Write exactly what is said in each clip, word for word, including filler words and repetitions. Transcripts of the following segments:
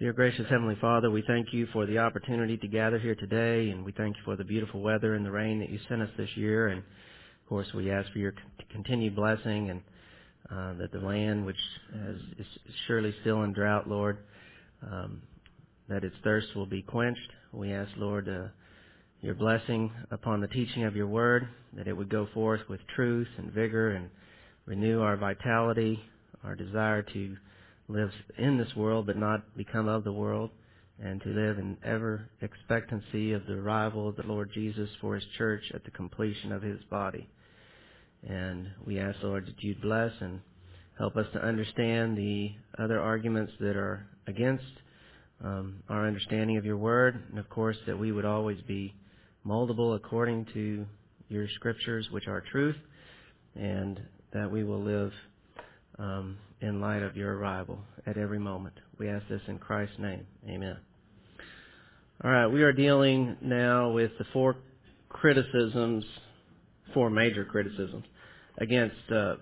Dear gracious Heavenly Father, we thank you for the opportunity to gather here today, and we thank you for the beautiful weather and the rain that you sent us this year. And of course, we ask for your continued blessing, and uh, that the land, which has, is surely still in drought, Lord, um, that its thirst will be quenched. We ask, Lord, uh, your blessing upon the teaching of your word, that it would go forth with truth and vigor and renew our vitality, our desire to live in this world but not become of the world, and to live in ever expectancy of the arrival of the Lord Jesus for his church at the completion of his body. And we ask, Lord, that you'd bless and help us to understand the other arguments that are against um, our understanding of your word, and of course that we would always be moldable according to your scriptures, which are truth, and that we will live um, in light of your arrival at every moment. We ask this in Christ's name. Amen. All right, we are dealing now with the four criticisms, four major criticisms against uh,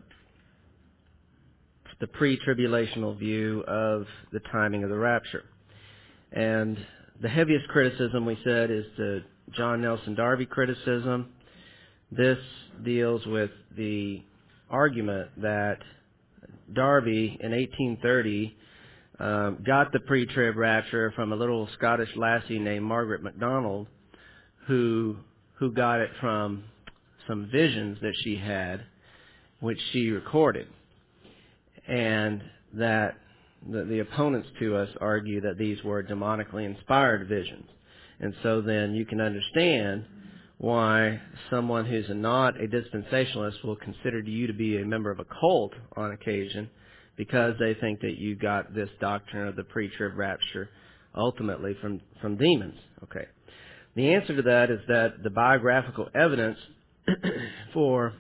the pre-tribulational view of the timing of the rapture. And the heaviest criticism, we said, is the John Nelson Darby criticism. This deals with the argument that Darby in eighteen thirty um, got the pre-trib rapture from a little Scottish lassie named Margaret MacDonald, who who got it from some visions that she had, which she recorded, and that the, the opponents to us argue that these were demonically inspired visions. And so then you can understand why someone who's not a dispensationalist will consider you to be a member of a cult on occasion, because they think that you got this doctrine of the pre-trib rapture ultimately from, from demons. Okay. The answer to that is that the biographical evidence for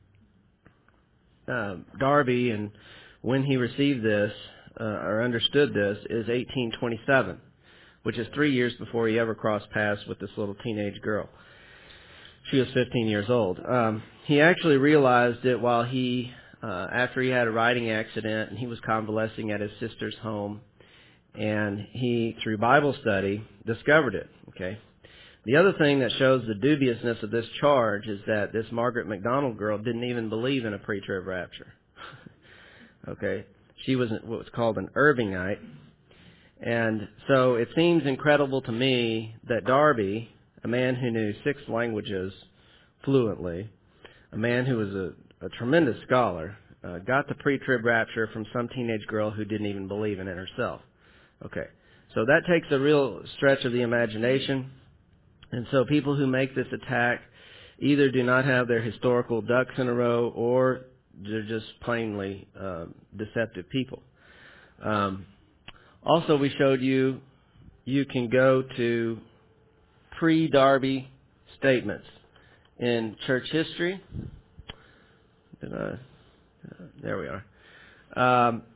uh, Darby and when he received this uh, or understood this is eighteen twenty-seven, which is three years before he ever crossed paths with this little teenage girl. She was fifteen years old. Um, he actually realized it while he, uh, after he had a riding accident and he was convalescing at his sister's home, and he, through Bible study, discovered it. Okay. The other thing that shows the dubiousness of this charge is that this Margaret MacDonald girl didn't even believe in a pre-trib rapture. Okay. She was what's called an Irvingite. And so it seems incredible to me that Darby, a man who knew six languages fluently, a man who was a, a tremendous scholar, uh, got the pre-trib rapture from some teenage girl who didn't even believe in it herself. Okay. So that takes a real stretch of the imagination. And so people who make this attack either do not have their historical ducks in a row, or they're just plainly uh, deceptive people. Um, also, we showed you you can go to pre-Darby statements in church history. Did I, uh, there we are. Um,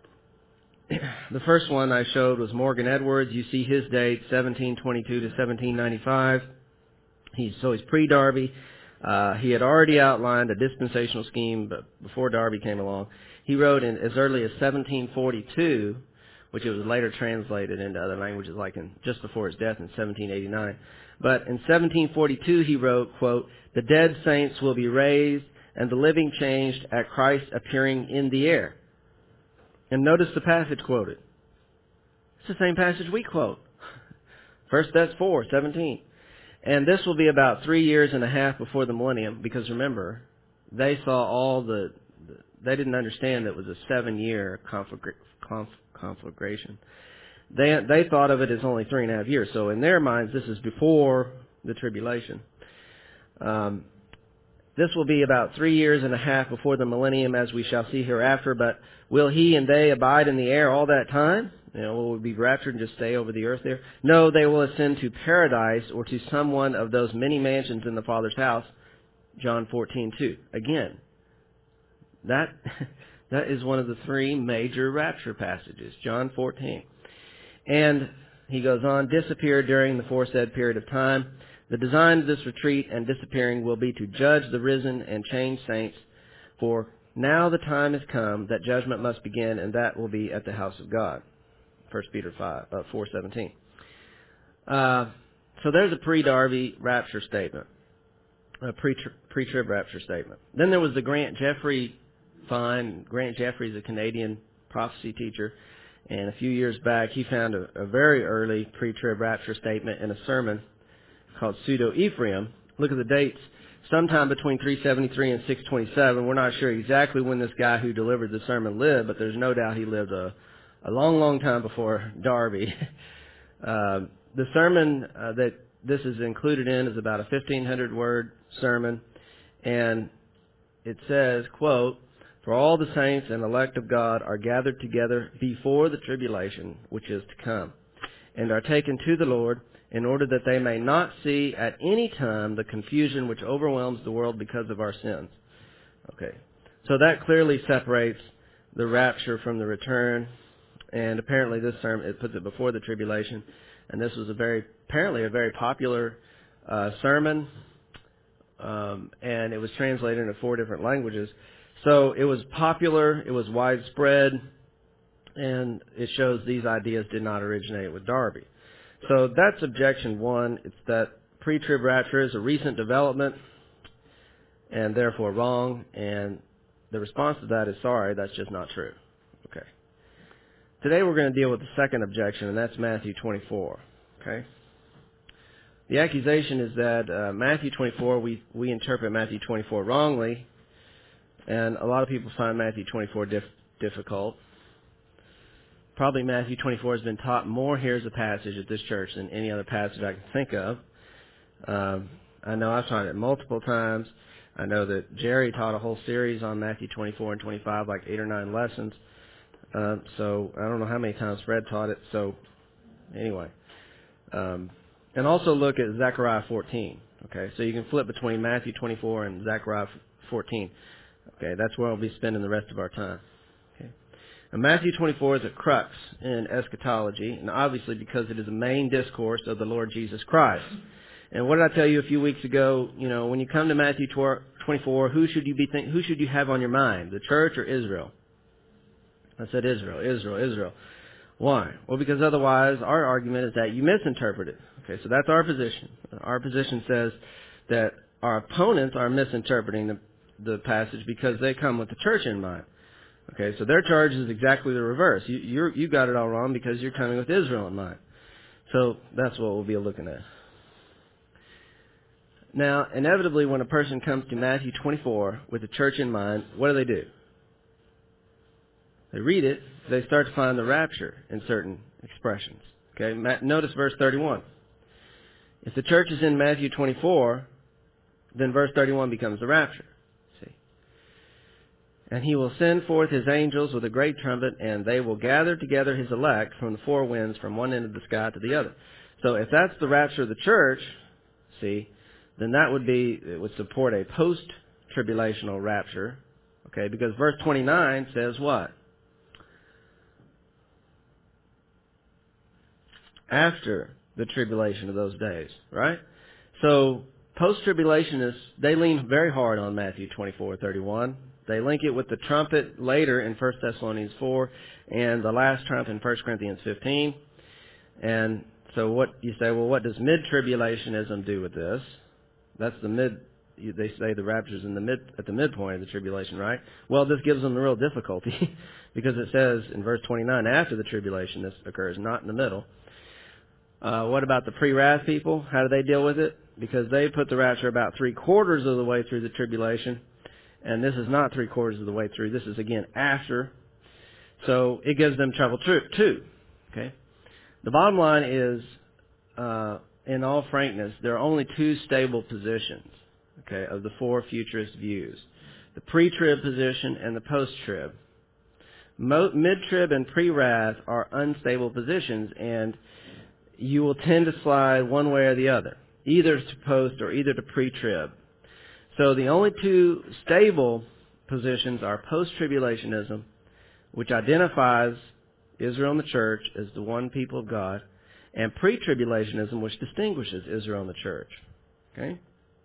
the first one I showed was Morgan Edwards. You see his date, seventeen twenty-two to seventeen ninety-five. He's, so he's pre-Darby. Uh, he had already outlined a dispensational scheme but before Darby came along. He wrote in as early as seventeen forty-two, which it was later translated into other languages, like in just before his death in seventeen eighty-nine. But in seventeen forty-two, he wrote, quote, "The dead saints will be raised and the living changed at Christ appearing in the air." And notice the passage quoted. It's the same passage we quote. First, that's four, seventeen. And this will be about three years and a half before the millennium, because remember, they saw all the, the they didn't understand that it was a seven-year conflagra- conf, conflagration. They they thought of it as only three and a half years. So in their minds, this is before the tribulation. Um, this will be about three years and a half before the millennium, as we shall see hereafter. But will he and they abide in the air all that time? You know, will we be raptured and just stay over the earth there? No, they will ascend to paradise or to some one of those many mansions in the Father's house. John fourteen two. Again, that that is one of the three major rapture passages. John fourteen. And he goes on, disappear during the foresaid period of time. The design of this retreat and disappearing will be to judge the risen and changed saints, for now the time has come that judgment must begin, and that will be at the house of God. First Peter five, uh, four seventeen. Uh, so there's a pre-Darby rapture statement, a pre pre-trib rapture statement. Then there was the Grant Jeffrey find. Grant Jeffrey is a Canadian prophecy teacher, and a few years back he found a, a very early pre-trib rapture statement in a sermon called Pseudo-Ephraim. Look at the dates. Sometime between three seventy-three and six twenty-seven. We're not sure exactly when this guy who delivered the sermon lived, but there's no doubt he lived a, a long, long time before Darby. uh, the sermon uh, that this is included in is about a fifteen hundred word sermon, and it says, quote, "For all the saints and elect of God are gathered together before the tribulation which is to come, and are taken to the Lord, in order that they may not see at any time the confusion which overwhelms the world because of our sins." Okay, so that clearly separates the rapture from the return, and apparently this term, it puts it before the tribulation, and this was a very, apparently a very popular uh, sermon, um, and it was translated into four different languages. So it was popular, it was widespread, and it shows these ideas did not originate with Darby. So that's objection one. It's that pre-trib rapture is a recent development and therefore wrong. And the response to that is sorry, that's just not true. Okay. Today we're going to deal with the second objection, and that's Matthew twenty-four. Okay. The accusation is that uh, Matthew twenty-four, we, we interpret Matthew twenty-four wrongly, and a lot of people find Matthew twenty-four dif- difficult. Probably Matthew twenty-four has been taught more here as a passage at this church than any other passage I can think of. Um, I know I've taught it multiple times. I know that Jerry taught a whole series on Matthew twenty-four and twenty-five, like eight or nine lessons. Uh, so I don't know how many times Fred taught it. So anyway. Um, and also look at Zechariah fourteen. Okay, so you can flip between Matthew twenty-four and Zechariah fourteen. Okay, that's where we'll be spending the rest of our time. Now, Matthew twenty-four is a crux in eschatology, and obviously because it is the main discourse of the Lord Jesus Christ. And what did I tell you a few weeks ago? You know, when you come to Matthew twenty-four, who should you be think, who should you have on your mind, the church or Israel? I said Israel, Israel, Israel. Why? Well, because otherwise our argument is that you misinterpret it. Okay, so that's our position. Our position says that our opponents are misinterpreting the, the passage because they come with the church in mind. Okay, so their charge is exactly the reverse. You you're, you got it all wrong because you're coming with Israel in mind. So that's what we'll be looking at. Now, inevitably, when a person comes to Matthew twenty-four with the church in mind, what do they do? They read it. They start to find the rapture in certain expressions. Okay, notice verse thirty-one. If the church is in Matthew twenty-four, then verse thirty-one becomes the rapture. "And he will send forth his angels with a great trumpet, and they will gather together his elect from the four winds, from one end of the sky to the other." So if that's the rapture of the church, see, then that would be, it would support a post-tribulational rapture, okay, because verse twenty-nine says what? After the tribulation of those days, right? So post-tribulationists, they lean very hard on Matthew twenty-four thirty-one. They link it with the trumpet later in First Thessalonians four and the last trump in First Corinthians fifteen. And so what you say, well, what does mid-tribulationism do with this? That's the mid, they say the rapture's in the mid, at the midpoint of the tribulation, right? Well, this gives them a real difficulty because it says in verse twenty-nine, after the tribulation this occurs, not in the middle. Uh, what about the pre-wrath people? How do they deal with it? Because they put the rapture about three quarters of the way through the tribulation. And this is not three quarters of the way through. This is, again, after. So it gives them trouble too. Okay. The bottom line is, uh, in all frankness, there are only two stable positions, okay, of the four futurist views. The pre-trib position and the post-trib. Mo- mid-trib and pre-wrath are unstable positions, and you will tend to slide one way or the other, either to post or either to pre-trib. So the only two stable positions are post-tribulationism, which identifies Israel and the church as the one people of God, and pre-tribulationism, which distinguishes Israel and the church. Okay?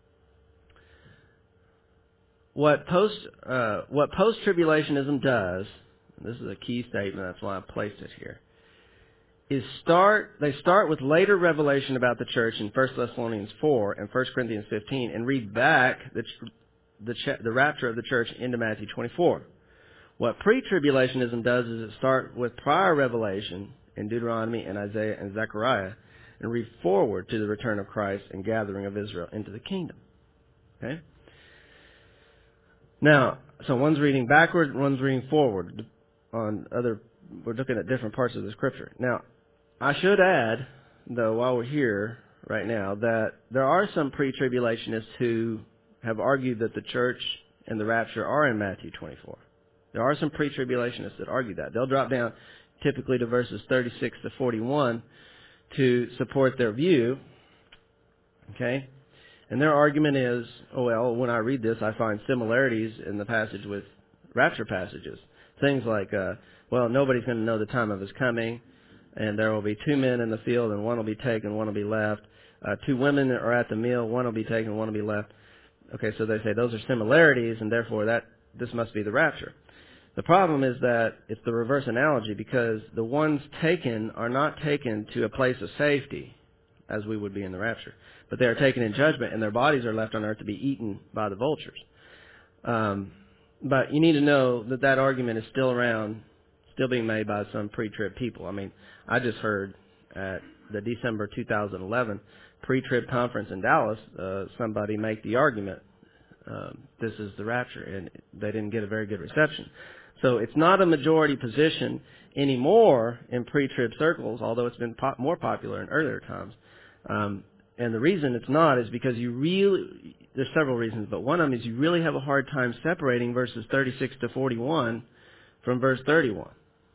What post uh, what post-tribulationism does, and this is a key statement, that's why I placed it here, is start, they start with later revelation about the church in First Thessalonians four and First Corinthians fifteen and read back the, the, the rapture of the church into Matthew twenty-four. What pre-tribulationism does is it start with prior revelation in Deuteronomy and Isaiah and Zechariah and read forward to the return of Christ and gathering of Israel into the kingdom. Okay? Now, so one's reading backward, one's reading forward on other, we're looking at different parts of the scripture. Now, I should add, though, while we're here right now, that there are some pre-tribulationists who have argued that the church and the rapture are in Matthew twenty-four. There are some pre-tribulationists that argue that. They'll drop down typically to verses thirty-six to forty-one to support their view. Okay? And their argument is, oh, well, when I read this, I find similarities in the passage with rapture passages. Things like, uh, well, nobody's going to know the time of his coming, and there will be two men in the field, and one will be taken, one will be left. Uh, two women are at the meal, one will be taken, one will be left. Okay, so they say those are similarities, and therefore that this must be the rapture. The problem is that it's the reverse analogy, because the ones taken are not taken to a place of safety, as we would be in the rapture, but they are taken in judgment, and their bodies are left on earth to be eaten by the vultures. Um, but you need to know that that argument is still around, still being made by some pre-trib people. I mean, I just heard at the December two thousand eleven pre-trib conference in Dallas, uh, somebody make the argument, um, this is the rapture, and they didn't get a very good reception. So it's not a majority position anymore in pre-trib circles, although it's been po- more popular in earlier times. Um, and the reason it's not is because you really, there's several reasons, but one of them is you really have a hard time separating verses thirty-six to forty-one from verse thirty-one.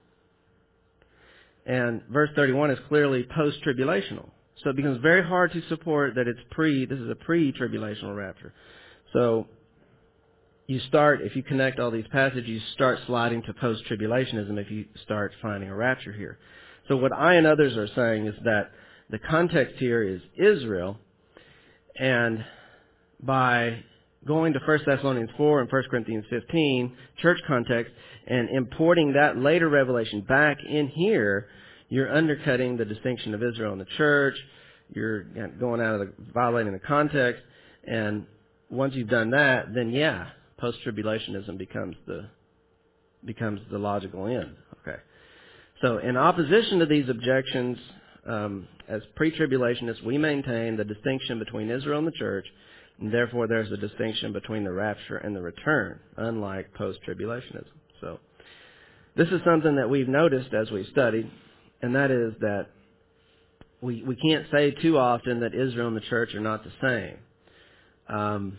And verse thirty-one is clearly post-tribulational. So it becomes very hard to support that it's pre, this is a pre-tribulational rapture. So you start, if you connect all these passages, you start sliding to post-tribulationism if you start finding a rapture here. So what I and others are saying is that the context here is Israel, and by going to First Thessalonians four and First Corinthians fifteen, church context, and importing that later revelation back in here, you're undercutting the distinction of Israel and the church. You're going out of the, violating the context, and once you've done that, then yeah, post-tribulationism becomes the becomes the logical end. Okay. So in opposition to these objections, um, as pre-tribulationists, we maintain the distinction between Israel and the church, and therefore there's a distinction between the rapture and the return, unlike post-tribulationism. So this is something that we've noticed as we've studied, and that is that we we can't say too often that Israel and the church are not the same. Um,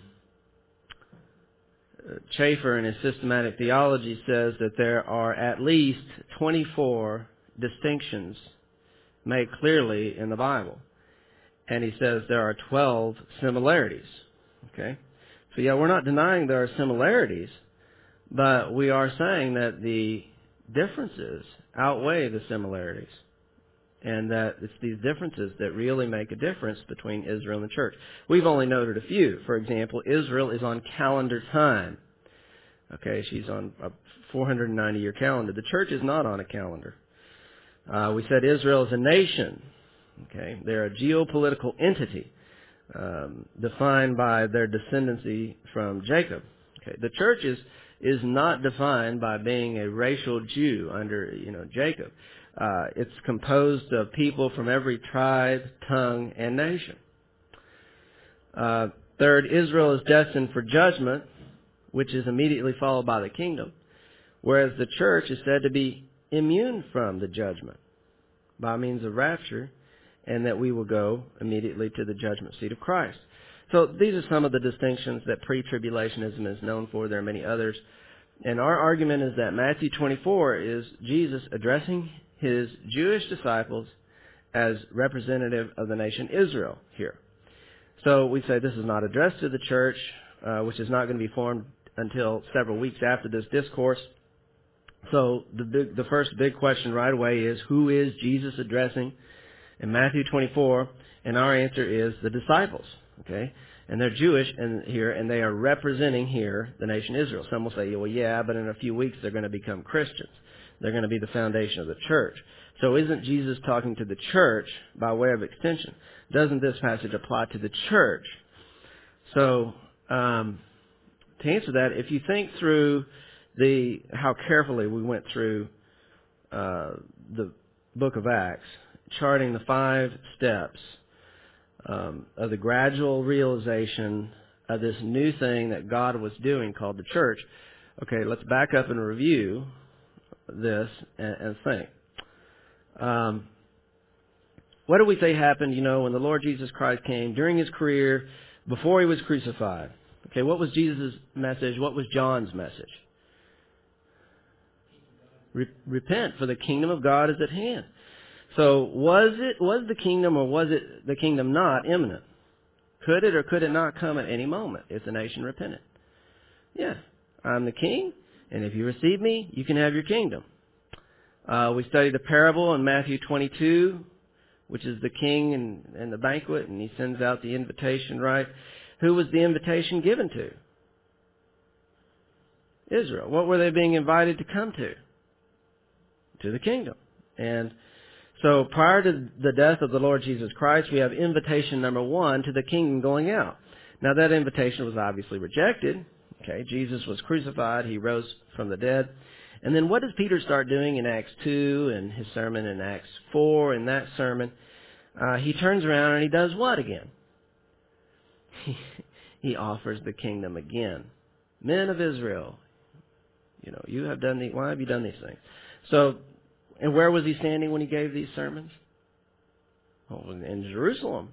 Chafer in his systematic theology says that there are at least twenty-four distinctions made clearly in the Bible. And he says there are twelve similarities. Okay? So yeah, we're not denying there are similarities, but we are saying that the differences outweigh the similarities. And that it's these differences that really make a difference between Israel and the church. We've only noted a few. For example, Israel is on calendar time. Okay, she's on a four hundred ninety year calendar. The church is not on a calendar. Uh, we said Israel is a nation. Okay, they're a geopolitical entity um, defined by their descendancy from Jacob. Okay, the church is is not defined by being a racial Jew under you know Jacob. Uh, it's composed of people from every tribe, tongue, and nation. Uh, third, Israel is destined for judgment, which is immediately followed by the kingdom, whereas the church is said to be immune from the judgment by means of rapture, and that we will go immediately to the judgment seat of Christ. So these are some of the distinctions that pre-tribulationism is known for. There are many others. And our argument is that Matthew twenty-four is Jesus addressing his Jewish disciples as representative of the nation Israel here. So we say this is not addressed to the church, uh, which is not going to be formed until several weeks after this discourse. So the big, the first big question right away is, who is Jesus addressing in Matthew twenty-four? And our answer is the disciples. Okay, and they're Jewish and here, and they are representing here the nation Israel. Some will say, well, yeah, but in a few weeks they're going to become Christians. They're going to be the foundation of the church. So isn't Jesus talking to the church by way of extension? Doesn't this passage apply to the church? So um, to answer that, if you think through the how carefully we went through uh, the book of Acts, charting the five steps um, of the gradual realization of this new thing that God was doing called the church. Okay, let's back up and review this and, and think. Um, what do we say happened, you know, when the Lord Jesus Christ came during his career, before he was crucified? Okay, what was Jesus' message? What was John's message? Re- repent, for the kingdom of God is at hand. So was it, was the kingdom or was it the kingdom not imminent? Could it or could it not come at any moment if the nation repented? Yeah, I'm the king, and if you receive me, you can have your kingdom. Uh, we studied the parable in Matthew twenty-two, which is the king and, and the banquet, and he sends out the invitation, right? Who was the invitation given to? Israel. What were they being invited to come to? To the kingdom. And so prior to the death of the Lord Jesus Christ, we have invitation number one to the kingdom going out. Now that invitation was obviously rejected. Okay, Jesus was crucified. He rose from the dead. And then what does Peter start doing in Acts two and his sermon in Acts four and that sermon? Uh, he turns around and he does what again? He, he offers the kingdom again. Men of Israel, you know, you have done the, why have you done these things? So, and where was he standing when he gave these sermons? Oh, in Jerusalem.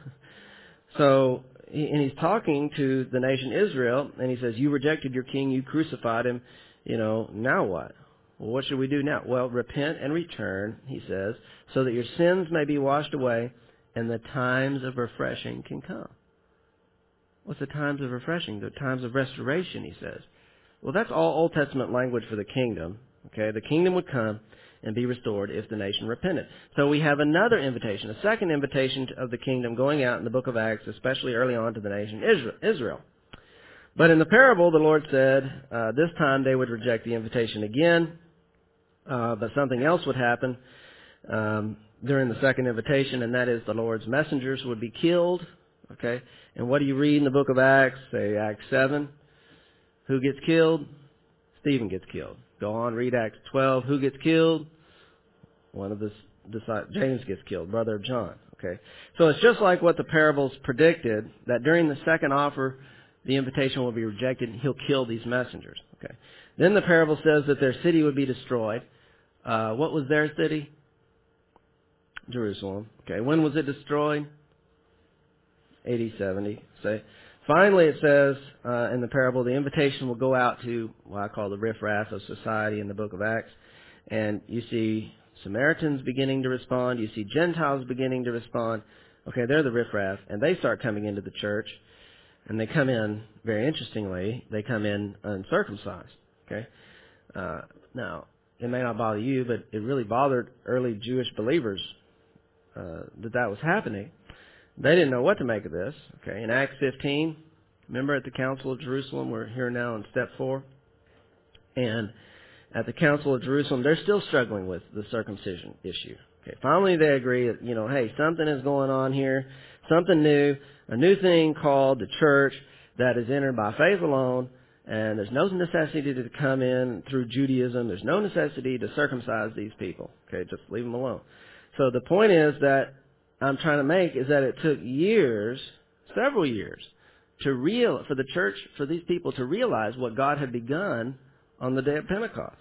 So, he, and he's talking to the nation Israel, and he says, you rejected your king, you crucified him, you know, now what? Well, what should we do now? Well, repent and return, he says, so that your sins may be washed away and the times of refreshing can come. What's the times of refreshing? The times of restoration, he says. Well, that's all Old Testament language for the kingdom. Okay, the kingdom would come and be restored if the nation repented. So we have another invitation, a second invitation of the kingdom going out in the book of Acts, especially early on to the nation Israel. But in the parable, the Lord said uh, this time they would reject the invitation again, uh, but something else would happen um, during the second invitation, and that is the Lord's messengers would be killed. Okay, and what do you read in the book of Acts? Say Acts seven. Who gets killed? Stephen gets killed. Go on, read Acts twelve. Who gets killed? One of the disciples, James gets killed, brother of John. Okay, so it's just like what the parables predicted, that during the second offer, the invitation will be rejected and he'll kill these messengers. Okay. Then the parable says that their city would be destroyed. Uh, what was their city? Jerusalem. Okay. When was it destroyed? A D seventy. Say. Finally, it says uh, in the parable, the invitation will go out to what I call the riffraff of society in the book of Acts. And you see Samaritans beginning to respond. You see Gentiles beginning to respond. Okay, they're the riffraff. And they start coming into the church. And they come in, very interestingly, they come in uncircumcised. Okay? Uh, now, it may not bother you, but it really bothered early Jewish believers uh, that that was happening. They didn't know what to make of this. Okay, in Acts fifteen, remember at the Council of Jerusalem, we're here now in step four. And at the Council of Jerusalem, they're still struggling with the circumcision issue. Okay, finally they agree that, you know, hey, something is going on here, something new, a new thing called the church that is entered by faith alone, and there's no necessity to come in through Judaism. There's no necessity to circumcise these people. Okay, just leave them alone. So the point is that I'm trying to make is that it took years, several years, to real for the church, for these people to realize what God had begun on the day of Pentecost.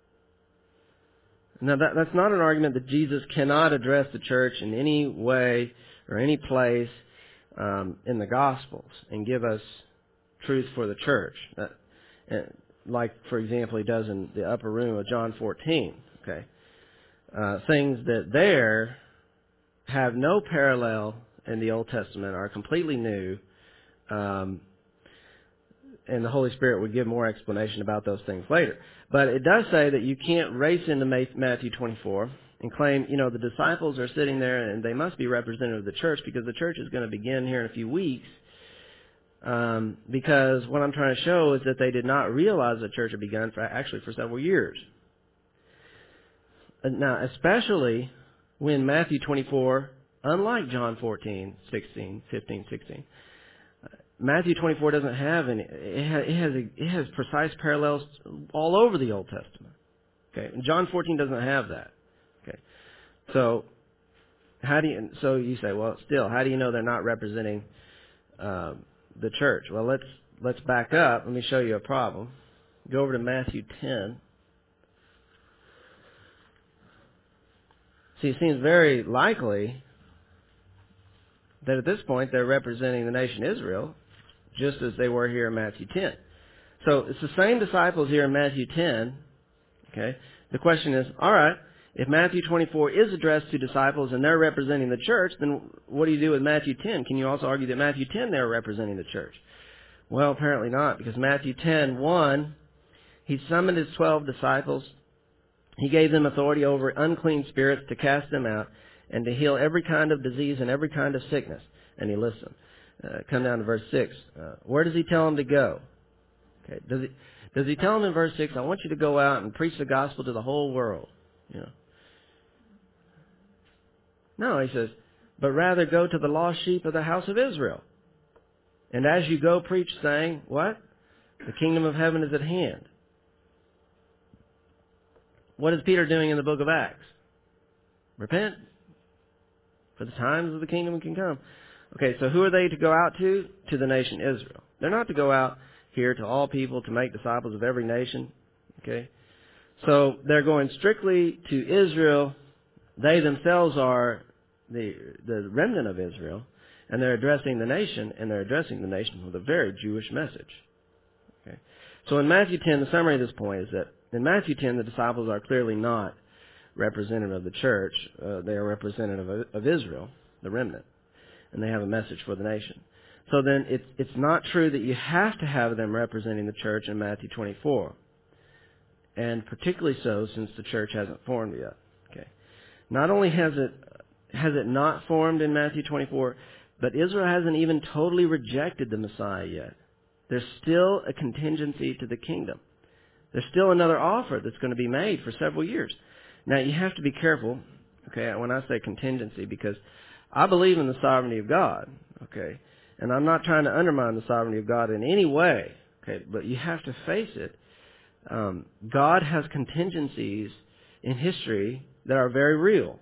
Now, that, that's not an argument that Jesus cannot address the church in any way or any place um, in the Gospels and give us truth for the church. That, like, for example, he does in the upper room of John fourteen. Okay, uh, things that there have no parallel in the Old Testament, are completely new, um, and the Holy Spirit would give more explanation about those things later. But it does say that you can't race into Matthew twenty-four and claim, you know, the disciples are sitting there and they must be representative of the church because the church is going to begin here in a few weeks. Um, because what I'm trying to show is that they did not realize the church had begun for actually for several years. now, especially when Matthew twenty-four, unlike John fourteen, sixteen, fifteen, sixteen, Matthew twenty-four doesn't have any. It has, it has, a, it has precise parallels all over the Old Testament. Okay, and John fourteen doesn't have that. Okay, so how do you? So you say, well, still, how do you know they're not representing uh, the church? Well, let's let's back up. Let me show you a problem. Go over to Matthew ten. See, it seems very likely that at this point they're representing the nation Israel, just as they were here in Matthew ten. So it's the same disciples here in Matthew ten. Okay. The question is, all right, if Matthew twenty-four is addressed to disciples and they're representing the church, then what do you do with Matthew ten? Can you also argue that Matthew ten they're representing the church? Well, apparently not, because Matthew ten, one, he summoned his twelve disciples. He gave them authority over unclean spirits to cast them out and to heal every kind of disease and every kind of sickness. And he listened. Uh, come down to verse six. Uh, where does he tell them to go? Okay. Does he, does he tell them in verse six, I want you to go out and preach the gospel to the whole world? You know. No, he says, but rather go to the lost sheep of the house of Israel. And as you go, preach, saying, what? The kingdom of heaven is at hand. What is Peter doing in the book of Acts? Repent, for the times of the kingdom can come. Okay, so who are they to go out to? To the nation Israel. They're not to go out here to all people to make disciples of every nation. Okay, so they're going strictly to Israel. They themselves are the the remnant of Israel, and they're addressing the nation, and they're addressing the nation with a very Jewish message. Okay, so in Matthew ten, the summary of this point is that in Matthew ten, the disciples are clearly not representative of the church. Uh, they are representative of, of Israel, the remnant, and they have a message for the nation. So then it's, it's not true that you have to have them representing the church in Matthew twenty-four, and particularly so since the church hasn't formed yet. Okay, not only has it has it not formed in Matthew twenty-four, but Israel hasn't even totally rejected the Messiah yet. There's still a contingency to the kingdom. There's still another offer that's going to be made for several years. Now, you have to be careful, okay, when I say contingency, because I believe in the sovereignty of God, okay, and I'm not trying to undermine the sovereignty of God in any way, okay, but you have to face it. Um, God has contingencies in history that are very real.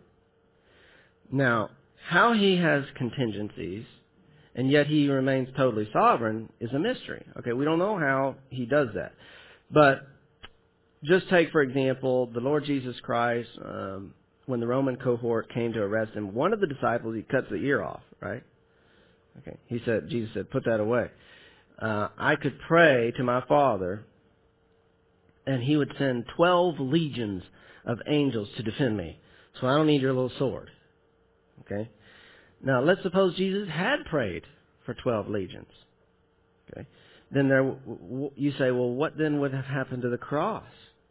Now, how he has contingencies and yet he remains totally sovereign is a mystery. Okay, we don't know how he does that. But just take, for example, the Lord Jesus Christ, um, when the Roman cohort came to arrest him, one of the disciples, he cuts the ear off, right? Okay, he said, Jesus said, put that away. Uh, I could pray to my Father, and he would send twelve legions of angels to defend me. So I don't need your little sword. Okay? Now, let's suppose Jesus had prayed for twelve legions. Okay? Then there, you say, well, what then would have happened to the cross?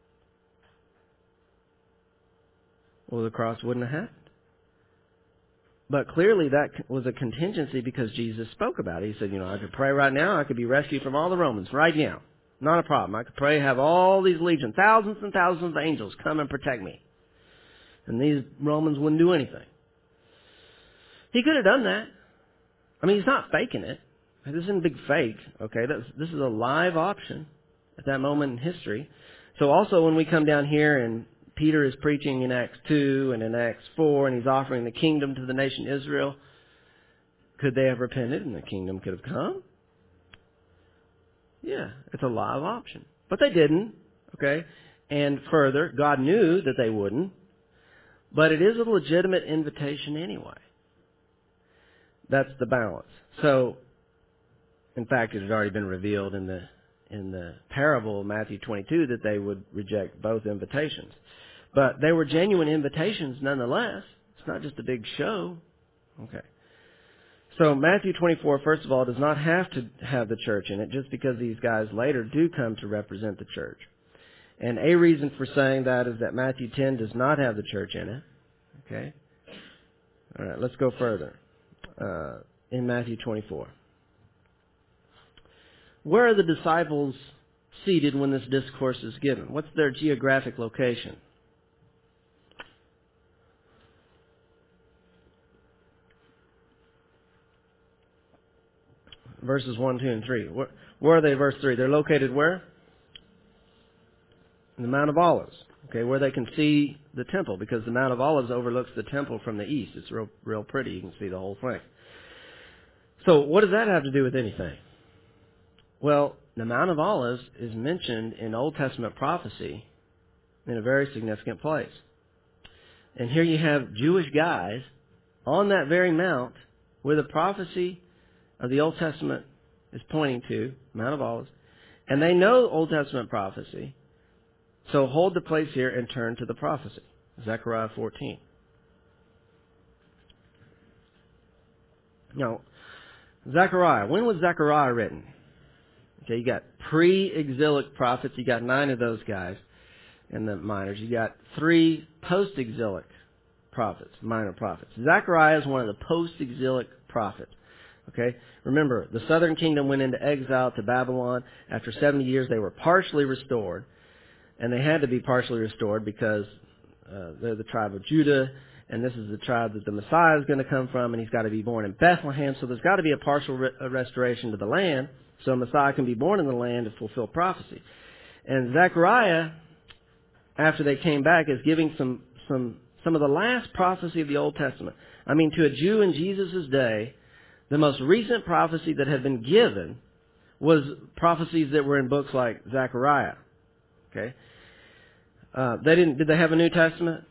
Well, the cross wouldn't have happened. But clearly that was a contingency because Jesus spoke about it. He said, you know, I could pray right now. I could be rescued from all the Romans right now. Not a problem. I could pray, have all these legions, thousands and thousands of angels come and protect me. And these Romans wouldn't do anything. He could have done that. I mean, he's not faking it. This isn't a big fake, okay? That's, this is a live option at that moment in history. So also when we come down here and Peter is preaching in Acts two and in Acts four and he's offering the kingdom to the nation Israel, could they have repented and the kingdom could have come? Yeah, it's a live option. But they didn't, okay? And further, God knew that they wouldn't. But it is a legitimate invitation anyway. That's the balance. So, in fact, it had already been revealed in the in the parable of Matthew twenty-two that they would reject both invitations. But they were genuine invitations nonetheless. It's not just a big show. Okay. So Matthew twenty-four, first of all, does not have to have the church in it just because these guys later do come to represent the church. And a reason for saying that is that Matthew ten does not have the church in it. Okay? All right, let's go further. Uh, in Matthew twenty-four. Where are the disciples seated when this discourse is given? What's their geographic location? verses one, two, and three. Where, where are they, verse three? They're located where? In the Mount of Olives. Okay, where they can see the temple, because the Mount of Olives overlooks the temple from the east. It's real, real pretty. You can see the whole thing. So what does that have to do with anything? Well, the Mount of Olives is mentioned in Old Testament prophecy in a very significant place. And here you have Jewish guys on that very mount where the prophecy of the Old Testament is pointing to, Mount of Olives, and they know Old Testament prophecy. So hold the place here and turn to the prophecy. Zechariah fourteen. Now, Zechariah, when was Zechariah written? Okay, you got pre-exilic prophets, you got nine of those guys in the minors. You got three post-exilic prophets, minor prophets. Zechariah is one of the post-exilic prophets. Okay, remember, the southern kingdom went into exile to Babylon. After seventy years, they were partially restored. And they had to be partially restored because uh, they're the tribe of Judah, and this is the tribe that the Messiah is going to come from, and he's got to be born in Bethlehem. So there's got to be a partial re- a restoration to the land, so Messiah can be born in the land to fulfill prophecy. And Zechariah, after they came back, is giving some some some of the last prophecy of the Old Testament. I mean, to a Jew in Jesus' day, the most recent prophecy that had been given was prophecies that were in books like Zechariah. Okay, uh, they didn't. Did they have a New Testament?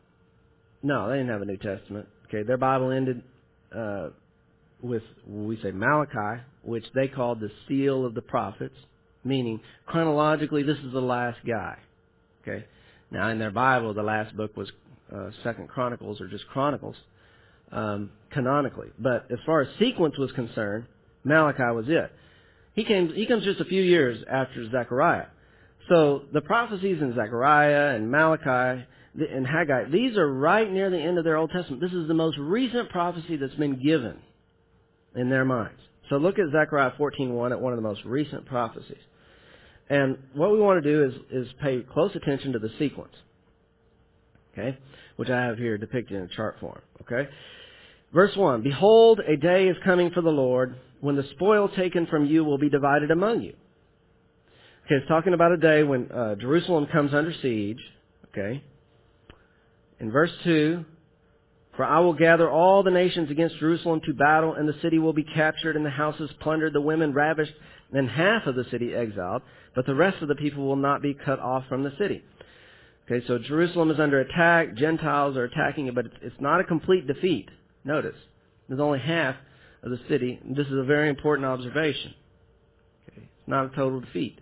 No, they didn't have a New Testament. Okay, their Bible ended uh, with, we say, Malachi, which they called the seal of the prophets, meaning chronologically this is the last guy. Okay, now in their Bible the last book was uh, Second Chronicles or just Chronicles, um, canonically. But as far as sequence was concerned, Malachi was it. He came. He comes just a few years after Zechariah. So the prophecies in Zechariah and Malachi and Haggai, these are right near the end of their Old Testament. This is the most recent prophecy that's been given in their minds. So look at Zechariah fourteen one, at one of the most recent prophecies. And what we want to do is, is pay close attention to the sequence, okay, which I have here depicted in chart form. Okay, verse one, behold, a day is coming for the Lord when the spoil taken from you will be divided among you. Okay, it's talking about a day when uh, Jerusalem comes under siege. Okay. In verse two, for I will gather all the nations against Jerusalem to battle, and the city will be captured, and the houses plundered, the women ravished, and half of the city exiled, but the rest of the people will not be cut off from the city. Okay, so Jerusalem is under attack. Gentiles are attacking it, but it's not a complete defeat. Notice, there's only half of the city. This is a very important observation. Okay, it's not a total defeat.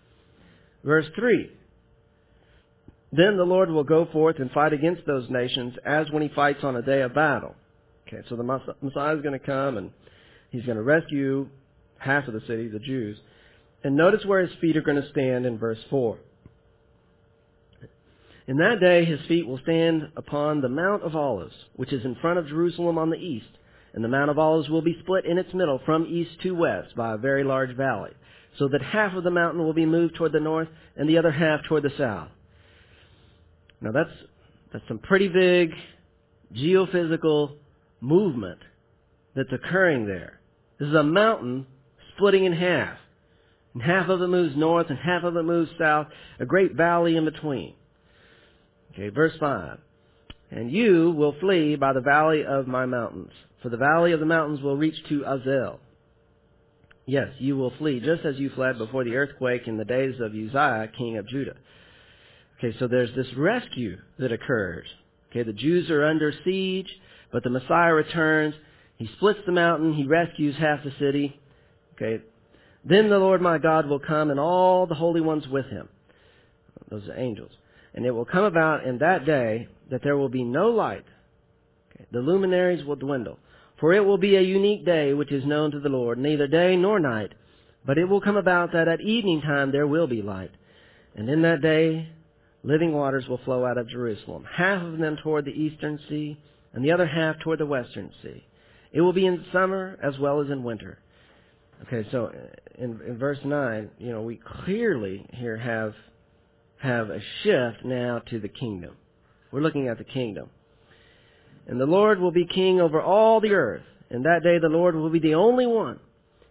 Verse three, then the Lord will go forth and fight against those nations as when he fights on a day of battle. Okay, so the Messiah is going to come and he's going to rescue half of the city, the Jews. And notice where his feet are going to stand in verse four. In that day his feet will stand upon the Mount of Olives, which is in front of Jerusalem on the east. And the Mount of Olives will be split in its middle from east to west by a very large valley, so that half of the mountain will be moved toward the north and the other half toward the south. Now that's that's some pretty big geophysical movement that's occurring there. This is a mountain splitting in half. And half of it moves north and half of it moves south, a great valley in between. Okay, verse five. And you will flee by the valley of my mountains, for the valley of the mountains will reach to Azel. Yes, you will flee, just as you fled before the earthquake in the days of Uzziah, king of Judah. Okay, so there's this rescue that occurs. Okay, the Jews are under siege, but the Messiah returns. He splits the mountain. He rescues half the city. Okay, then the Lord my God will come and all the holy ones with him. Those are angels. And it will come about in that day that there will be no light. Okay, the luminaries will dwindle. For it will be a unique day which is known to the Lord, neither day nor night. But it will come about that at evening time there will be light. And in that day living waters will flow out of Jerusalem, half of them toward the eastern sea, and the other half toward the western sea. It will be in summer as well as in winter. Okay, so in, in verse nine, you know, we clearly here have have a shift now to the kingdom. We're looking at the kingdom. And the Lord will be king over all the earth. And that day the Lord will be the only one.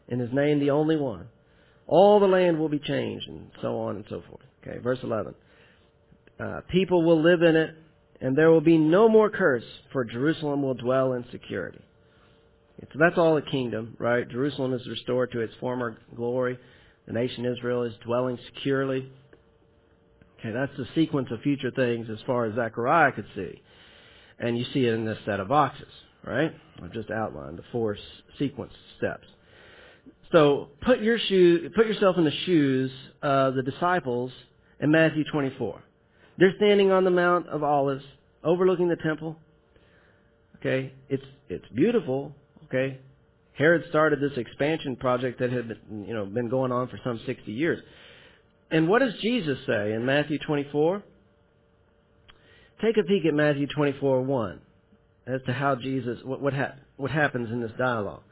in his name the only one. All the land will be changed, and so on and so forth. Okay, verse eleven. Uh, people will live in it, and there will be no more curse, for Jerusalem will dwell in security. So that's all the kingdom, right? Jerusalem is restored to its former glory. The nation Israel is dwelling securely. Okay, that's the sequence of future things as far as Zechariah could see. And you see it in this set of boxes, right? I've just outlined the four sequence steps. So put your shoe, put yourself in the shoes of the disciples in Matthew twenty-four. They're standing on the Mount of Olives, overlooking the temple. Okay, it's it's beautiful. Okay, Herod started this expansion project that had been, you know been going on for some sixty years. And what does Jesus say in Matthew twenty-four? Take a peek at Matthew twenty-four one as to how Jesus what what, ha- what happens in this dialogue.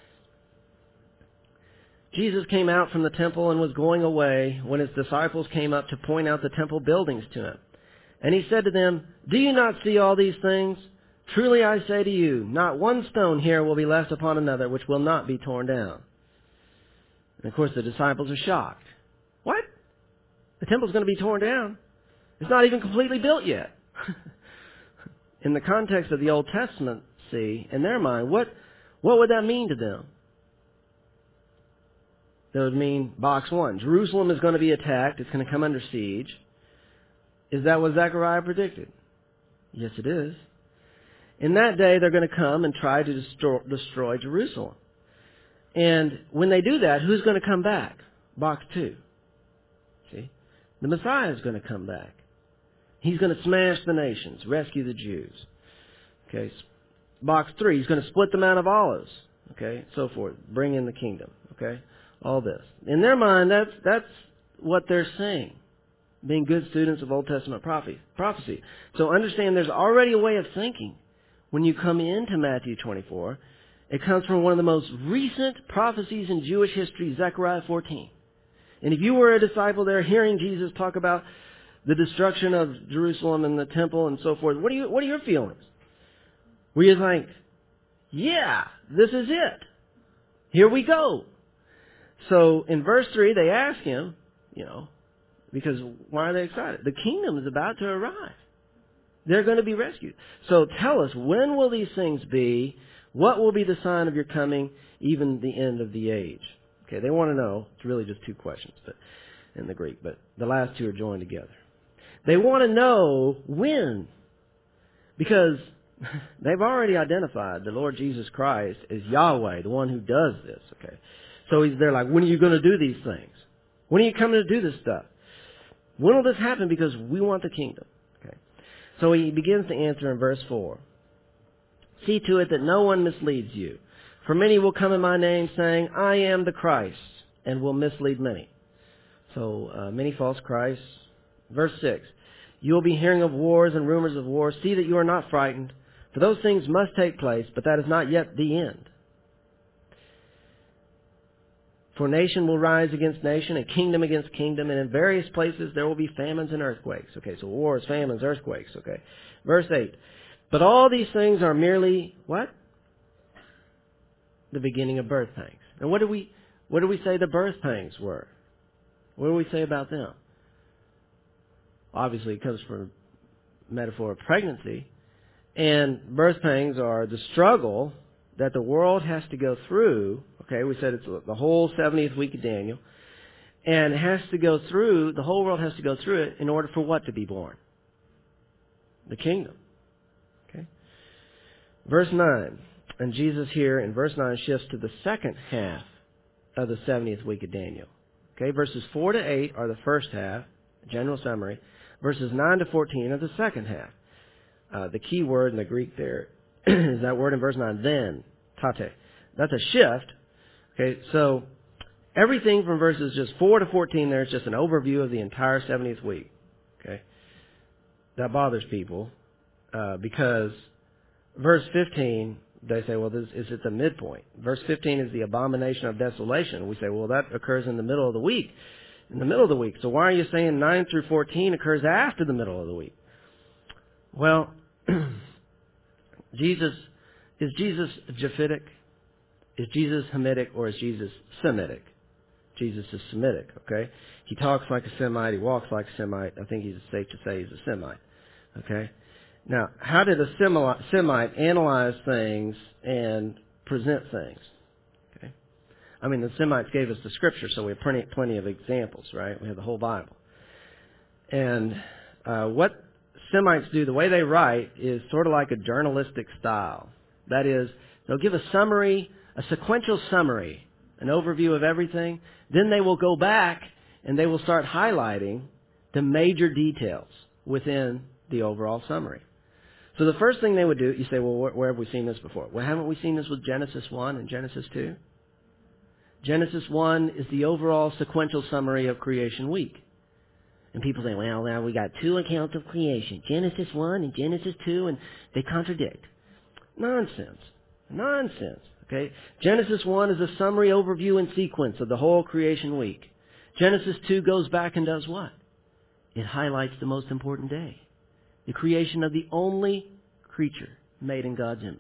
Jesus came out from the temple and was going away when his disciples came up to point out the temple buildings to him. And he said to them, "Do you not see all these things? Truly I say to you, not one stone here will be left upon another which will not be torn down." And of course the disciples are shocked. What? The temple's going to be torn down? It's not even completely built yet. In the context of the Old Testament, see, in their mind, what what would that mean to them? That would mean, box one, Jerusalem is going to be attacked. It's going to come under siege. Is that what Zechariah predicted? Yes, it is. In that day, they're going to come and try to destroy, destroy Jerusalem. And when they do that, who's going to come back? Box two. See? The Messiah is going to come back. He's going to smash the nations, rescue the Jews. Okay. Box three, he's going to split the Mount of Olives. Okay, so forth. Bring in the kingdom. Okay. All this. In their mind, that's that's what they're saying, being good students of Old Testament prophecy. So understand there's already a way of thinking when you come into Matthew twenty-four. It comes from one of the most recent prophecies in Jewish history, Zechariah fourteen. And if you were a disciple there hearing Jesus talk about the destruction of Jerusalem and the temple and so forth, what are you, what are your feelings? Were you like, yeah, this is it. Here we go. So in verse three, they ask him, you know, because why are they excited? The kingdom is about to arrive. They're going to be rescued. So tell us, when will these things be? What will be the sign of your coming, even the end of the age? Okay, they want to know. It's really just two questions but in the Greek, but the last two are joined together. They want to know when, because they've already identified the Lord Jesus Christ as Yahweh, the one who does this. Okay. So he's, they're like, when are you going to do these things? When are you coming to do this stuff? When will this happen? Because we want the kingdom. Okay. So he begins to answer in verse four. See to it that no one misleads you. For many will come in my name saying, I am the Christ, and will mislead many. So uh, many false Christs. Verse six. You will be hearing of wars and rumors of wars. See that you are not frightened. For those things must take place, but that is not yet the end. For nation will rise against nation, and kingdom against kingdom, and in various places there will be famines and earthquakes. Okay, so wars, famines, earthquakes. Okay. Verse eight. But all these things are merely, what? The beginning of birth pangs. And what do we, what do we say the birth pangs were? What do we say about them? Obviously, it comes from metaphor of pregnancy. And birth pangs are the struggle that the world has to go through. Okay, we said it's the whole seventieth week of Daniel. And it has to go through, the whole world has to go through it in order for what to be born? The kingdom. Okay. Verse nine. And Jesus here in verse nine shifts to the second half of the seventieth week of Daniel. Okay, verses four to eight are the first half, general summary. Verses nine to fourteen are the second half. Uh, the key word in the Greek there is that word in verse nine, then, tate. That's a shift. Okay, so everything from verses just four to fourteen there is just an overview of the entire seventieth week. Okay, that bothers people uh, because verse fifteen, they say, well, this is at the midpoint. Verse fifteen is the abomination of desolation. We say, well, that occurs in the middle of the week. In the middle of the week. So why are you saying nine through fourteen occurs after the middle of the week? Well, Jesus, is Jesus Japhetic? Is Jesus Hamitic or is Jesus Semitic? Jesus is Semitic, okay? He talks like a Semite. He walks like a Semite. I think it's safe to say he's a Semite, okay? Now, how did a Semite analyze things and present things? Okay, I mean, the Semites gave us the Scripture, so we have plenty, plenty of examples, right? We have the whole Bible. And uh, what Semites do, the way they write, is sort of like a journalistic style. That is, they'll give a summary, a sequential summary, an overview of everything. Then they will go back and they will start highlighting the major details within the overall summary. So the first thing they would do, you say, well, where, where have we seen this before? Well, haven't we seen this with Genesis one and Genesis two? Genesis one is the overall sequential summary of creation week. And people say, well, now we got two accounts of creation, Genesis one and Genesis two, and they contradict. Nonsense. Nonsense. Okay? Genesis one is a summary overview and sequence of the whole creation week. Genesis two goes back and does what? It highlights the most important day. The creation of the only creature made in God's image.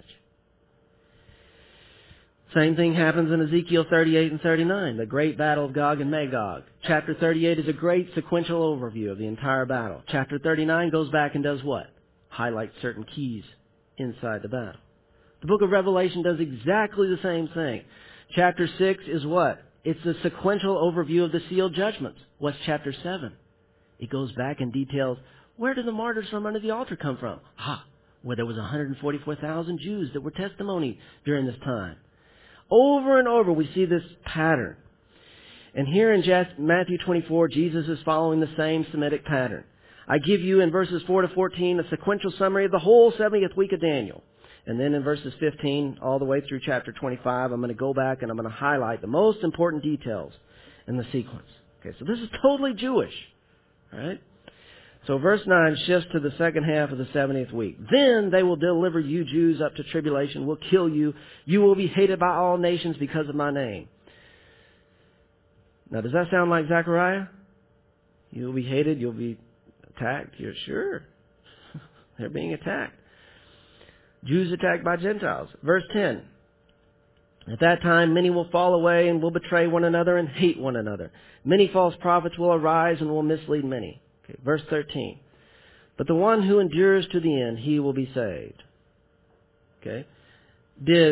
Same thing happens in Ezekiel thirty-eight and thirty-nine, the great battle of Gog and Magog. Chapter thirty-eight is a great sequential overview of the entire battle. Chapter thirty-nine goes back and does what? Highlights certain keys inside the battle. The book of Revelation does exactly the same thing. Chapter six is what? It's a sequential overview of the sealed judgments. What's chapter seven? It goes back and details, where did the martyrs from under the altar come from? Ha! Where there was one hundred forty-four thousand Jews that were testimony during this time. Over and over we see this pattern. And here in Matthew twenty-four, Jesus is following the same Semitic pattern. I give you in verses four to fourteen a sequential summary of the whole seventieth week of Daniel. And then in verses fifteen all the way through chapter twenty-five, I'm going to go back and I'm going to highlight the most important details in the sequence. Okay, so this is totally Jewish. All right? So verse nine shifts to the second half of the seventieth week. Then they will deliver you Jews up to tribulation, will kill you. You will be hated by all nations because of my name. Now, does that sound like Zechariah? You'll be hated, you'll be attacked. You're sure. They're being attacked. Jews attacked by Gentiles. Verse ten. At that time, many will fall away and will betray one another and hate one another. Many false prophets will arise and will mislead many. Okay, verse thirteen. But the one who endures to the end, he will be saved. Okay. Did,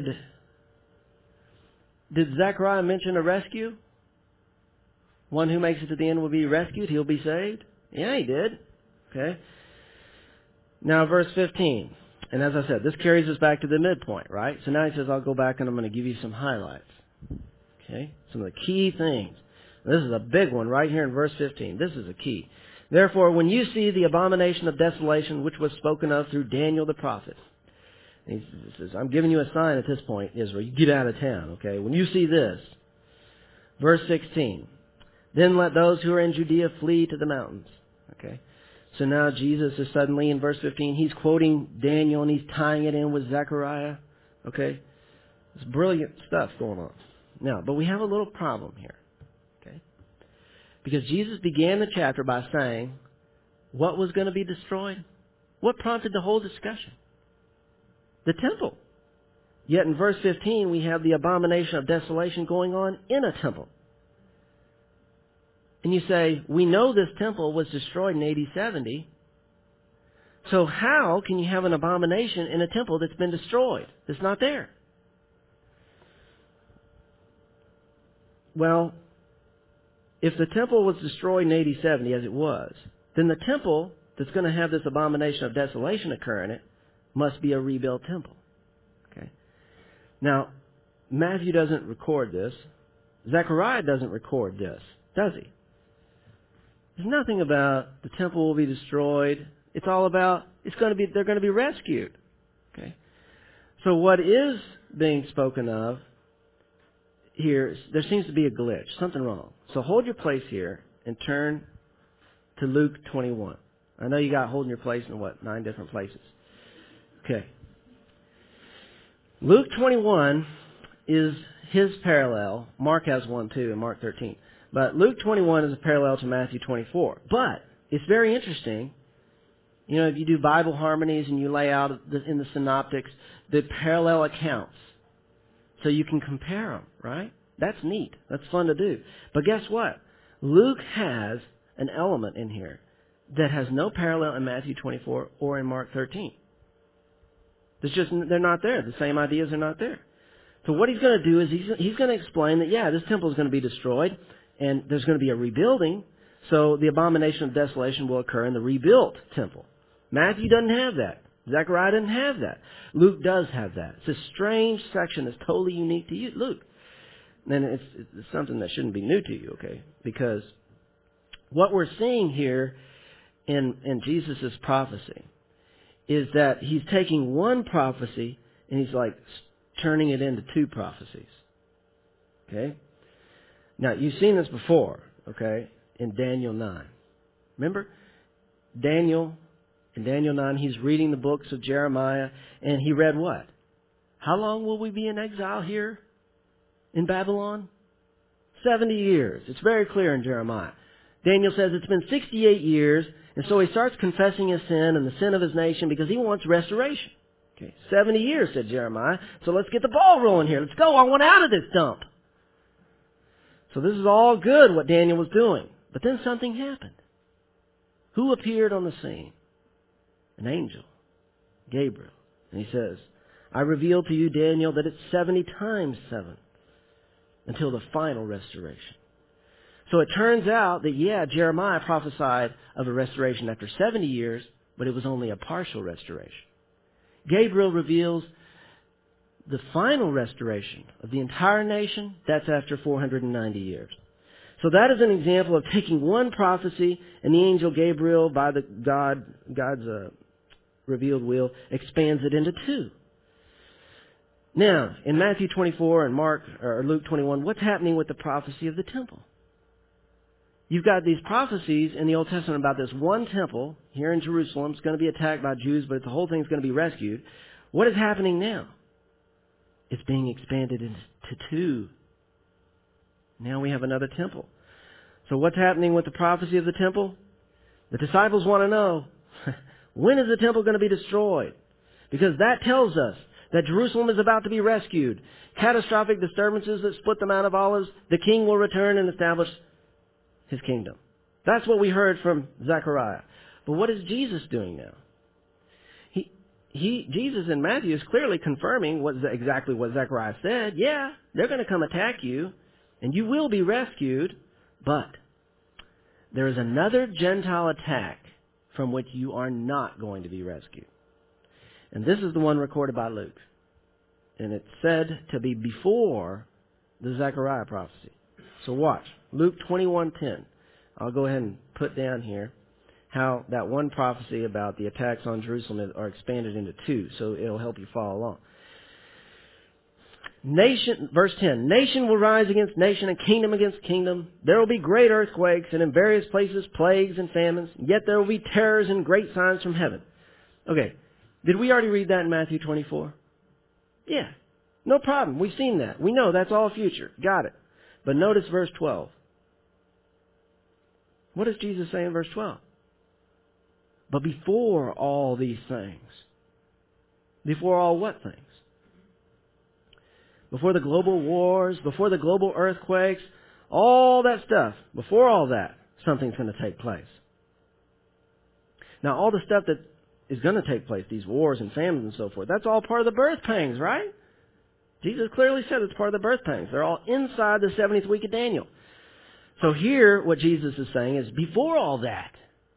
did Zechariah mention a rescue? One who makes it to the end will be rescued. He'll be saved. Yeah, he did. Okay. Now verse fifteen. And as I said, this carries us back to the midpoint, right? So now he says, I'll go back and I'm going to give you some highlights. Okay. Some of the key things. This is a big one right here in verse fifteen. This is a key. Therefore, when you see the abomination of desolation which was spoken of through Daniel the prophet, he says, I'm giving you a sign at this point, Israel. You get out of town, okay? When you see this, verse sixteen, then let those who are in Judea flee to the mountains, okay? So now Jesus is suddenly, in verse fifteen, he's quoting Daniel and he's tying it in with Zechariah, okay? It's brilliant stuff going on. Now, but we have a little problem here. Because Jesus began the chapter by saying what was going to be destroyed. What prompted the whole discussion? The temple. Yet in verse fifteen, we have the abomination of desolation going on in a temple. And you say, we know this temple was destroyed in A D seventy. So how can you have an abomination in a temple that's been destroyed, that's not there? Well, if the temple was destroyed in A D seventy, as it was, then the temple that's going to have this abomination of desolation occur in it must be a rebuilt temple. Okay. Now, Matthew doesn't record this. Zechariah doesn't record this, does he? There's nothing about the temple will be destroyed. It's all about it's going to be they're going to be rescued. Okay. So what is being spoken of here, there seems to be a glitch, something wrong. So hold your place here and turn to Luke twenty-one. I know you got holding your place in what, nine different places. Okay. Luke twenty-one is his parallel. Mark has one too, in Mark thirteen. But Luke twenty-one is a parallel to Matthew twenty-four. But it's very interesting. You know, if you do Bible harmonies and you lay out in the synoptics the parallel accounts. so you can compare them, right? That's neat. That's fun to do. But guess what? Luke has an element in here that has no parallel in Matthew twenty-four or in Mark thirteen. There's just, they're not there. The same ideas are not there. So what he's going to do is he's, he's going to explain that, yeah, this temple is going to be destroyed, and there's going to be a rebuilding, so the abomination of desolation will occur in the rebuilt temple. Matthew doesn't have that. Zechariah doesn't have that. Luke does have that. It's a strange section that's totally unique to you, Luke. And it's, it's something that shouldn't be new to you, okay? Because what we're seeing here in, in Jesus' prophecy is that he's taking one prophecy and he's like turning it into two prophecies. Okay? Now, you've seen this before, okay, in Daniel nine. Remember? Daniel, in Daniel nine, he's reading the books of Jeremiah, and he read what? How long will we be in exile here in Babylon? seventy years. It's very clear in Jeremiah. Daniel says it's been sixty-eight years, and so he starts confessing his sin and the sin of his nation because he wants restoration. Okay, seventy years, said Jeremiah, so let's get the ball rolling here. Let's go. I want out of this dump. So this is all good, what Daniel was doing. But then something happened. Who appeared on the scene? An angel, Gabriel. And he says, I reveal to you, Daniel, that it's seventy times seven until the final restoration. So it turns out that, yeah, Jeremiah prophesied of a restoration after seventy years, but it was only a partial restoration. Gabriel reveals the final restoration of the entire nation. That's after four hundred ninety years. So that is an example of taking one prophecy, and the angel Gabriel, by the God, God's uh, revealed will, expands it into two. Now, in Matthew twenty-four and Mark or Luke twenty-one, what's happening with the prophecy of the temple? You've got these prophecies in the Old Testament about this one temple here in Jerusalem. It's going to be attacked by Jews, but the whole thing's going to be rescued. What is happening now? It's being expanded into two. Now we have another temple. So what's happening with the prophecy of the temple? The disciples want to know, when is the temple going to be destroyed? Because that tells us that Jerusalem is about to be rescued. Catastrophic disturbances that split the Mount of Olives, the king will return and establish his kingdom. That's what we heard from Zechariah. But what is Jesus doing now? He, he, Jesus in Matthew is clearly confirming what exactly what Zechariah said. Yeah, they're going to come attack you, and you will be rescued, but there is another Gentile attack from which you are not going to be rescued. And this is the one recorded by Luke. And it's said to be before the Zechariah prophecy. So watch. Luke twenty-one ten. I'll go ahead and put down here how that one prophecy about the attacks on Jerusalem are expanded into two, so it'll help you follow along. Nation, verse ten, nation will rise against nation and kingdom against kingdom. There will be great earthquakes and in various places plagues and famines, yet there will be terrors and great signs from heaven. Okay, did we already read that in Matthew twenty-four? Yeah, no problem. We've seen that. We know that's all future. Got it. But notice verse twelve. What does Jesus say in verse twelve? But before all these things. Before all what things? Before the global wars, before the global earthquakes, all that stuff, before all that, something's going to take place. Now, all the stuff that is going to take place, these wars and famines and so forth, that's all part of the birth pangs, right? Jesus clearly said it's part of the birth pangs. They're all inside the seventieth week of Daniel. So here, what Jesus is saying is, before all that,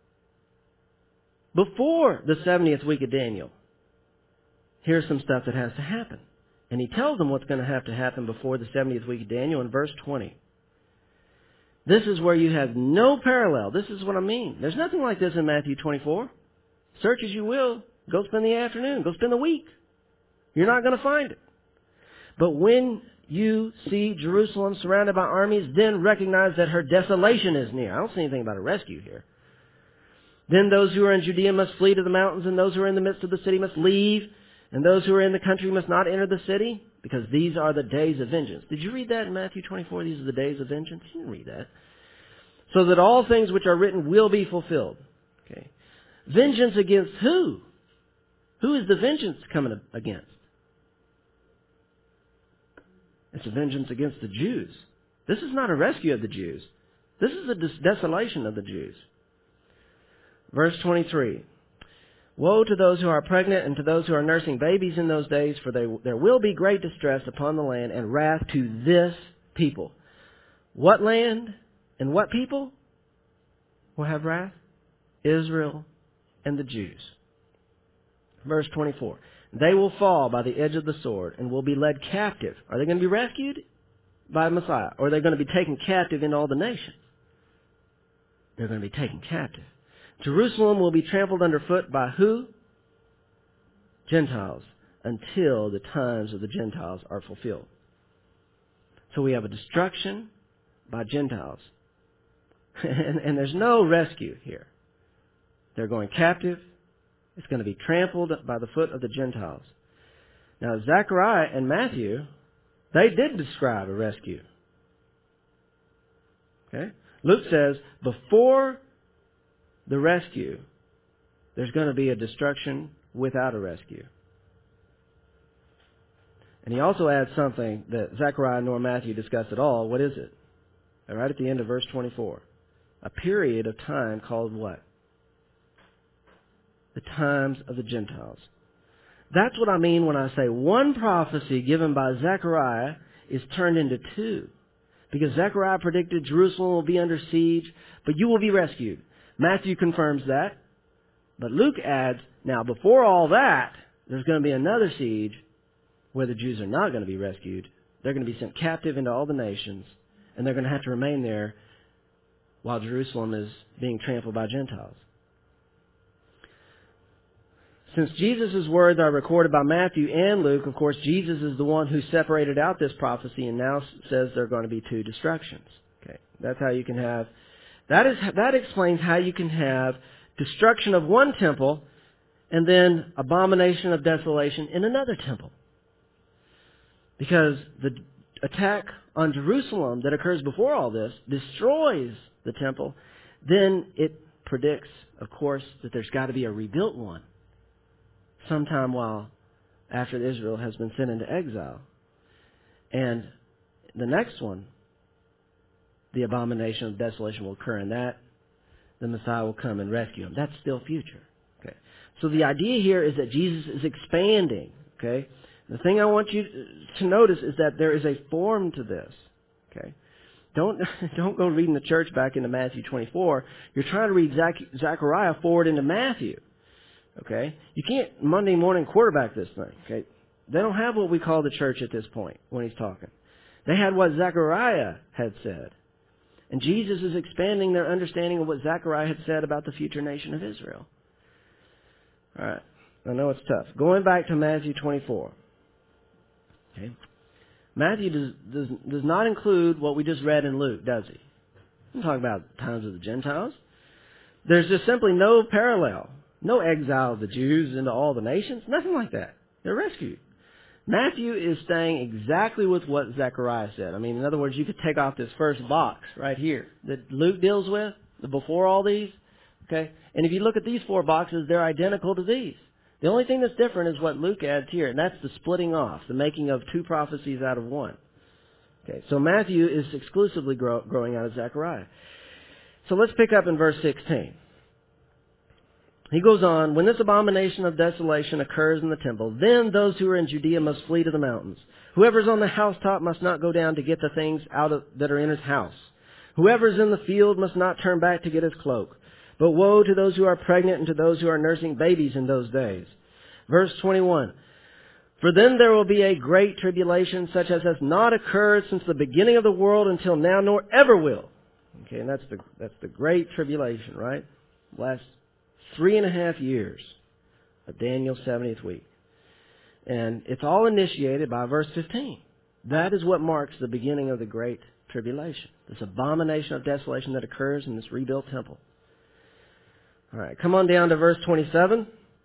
before the seventieth week of Daniel, here's some stuff that has to happen. And he tells them what's going to have to happen before the seventieth week of Daniel in verse twenty. This is where you have no parallel. This is what I mean. There's nothing like this in Matthew twenty-four. Search as you will. Go spend the afternoon. Go spend the week. You're not going to find it. But when you see Jerusalem surrounded by armies, then recognize that her desolation is near. I don't see anything about a rescue here. Then those who are in Judea must flee to the mountains, and those who are in the midst of the city must leave, and those who are in the country must not enter the city, because these are the days of vengeance. Did you read that in Matthew twenty-four? These are the days of vengeance? You didn't read that. So that all things which are written will be fulfilled. Okay. Vengeance against who? Who is the vengeance coming against? It's a vengeance against the Jews. This is not a rescue of the Jews. This is a des- desolation of the Jews. Verse twenty-three. Woe to those who are pregnant and to those who are nursing babies in those days, for they, there will be great distress upon the land and wrath to this people. What land and what people will have wrath? Israel and the Jews. Verse twenty-four. They will fall by the edge of the sword and will be led captive. Are they going to be rescued by Messiah? Or are they going to be taken captive into all the nations? They're going to be taken captive. Jerusalem will be trampled underfoot by who? Gentiles, until the times of the Gentiles are fulfilled. So we have a destruction by Gentiles. and, and there's no rescue here. They're going captive. It's going to be trampled by the foot of the Gentiles. Now, Zechariah and Matthew, they did describe a rescue. Okay? Luke says, before the rescue, there's going to be a destruction without a rescue. And he also adds something that Zechariah nor Matthew discuss at all. What is it? Right at the end of verse twenty-four. A period of time called what? The times of the Gentiles. That's what I mean when I say one prophecy given by Zechariah is turned into two. Because Zechariah predicted Jerusalem will be under siege, but you will be rescued. Matthew confirms that. But Luke adds, now before all that, there's going to be another siege where the Jews are not going to be rescued. They're going to be sent captive into all the nations, and they're going to have to remain there while Jerusalem is being trampled by Gentiles. Since Jesus' words are recorded by Matthew and Luke, of course, Jesus is the one who separated out this prophecy and now says there are going to be two destructions. Okay, that's how you can have, that is, that explains how you can have destruction of one temple and then abomination of desolation in another temple. Because the attack on Jerusalem that occurs before all this destroys the temple, then it predicts, of course, that there's got to be a rebuilt one sometime while after Israel has been sent into exile. And the next one, the abomination of desolation will occur in that. The Messiah will come and rescue him. That's still future. Okay. So the idea here is that Jesus is expanding. Okay. The thing I want you to notice is that there is a form to this. Okay. Don't don't go reading the church back into Matthew twenty-four. You're trying to read Zach, Zechariah forward into Matthew. Okay? You can't Monday morning quarterback this thing. Okay? They don't have what we call the church at this point when he's talking. They had what Zechariah had said. And Jesus is expanding their understanding of what Zechariah had said about the future nation of Israel. All right. I know it's tough. Going back to Matthew twenty-four. Okay? Matthew does, does, does not include what we just read in Luke, does he? He doesn't talk about the times of the Gentiles. There's just simply no parallel. No exile of the Jews into all the nations. Nothing like that. They're rescued. Matthew is staying exactly with what Zechariah said. I mean, in other words, you could take off this first box right here that Luke deals with, the before all these. Okay? And if you look at these four boxes, they're identical to these. The only thing that's different is what Luke adds here, and that's the splitting off, the making of two prophecies out of one. Okay, so Matthew is exclusively grow, growing out of Zechariah. So let's pick up in verse sixteen. He goes on, when this abomination of desolation occurs in the temple, then those who are in Judea must flee to the mountains. Whoever is on the housetop must not go down to get the things out of, that are in his house. Whoever is in the field must not turn back to get his cloak. But woe to those who are pregnant and to those who are nursing babies in those days. Verse twenty-one. For then there will be a great tribulation such as has not occurred since the beginning of the world until now, nor ever will. Okay, and that's the, that's the great tribulation, right? Last three and a half years of Daniel's seventieth week. And it's all initiated by verse fifteen. That is what marks the beginning of the great tribulation. This abomination of desolation that occurs in this rebuilt temple. All right, come on down to verse twenty-seven.